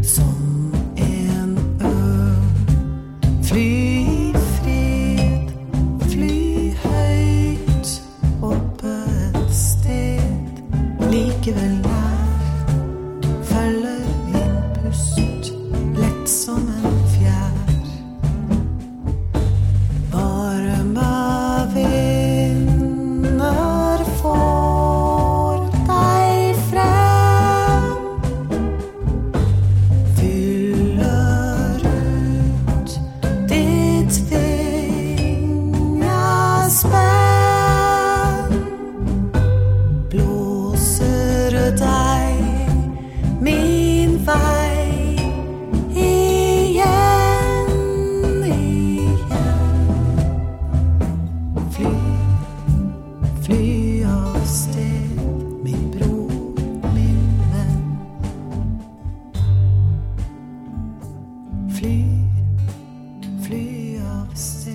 Som en ørn, fly i fred, fly høyt oppe et sted, likevel nær, følger min pust, lett som en fjær. Varme vinder får deg frem, fyller ut ditt vingespenn, blåser deg min vei igjen, igjen. Fly, fly av sted, min bror, min venn. Fly, fly av sted.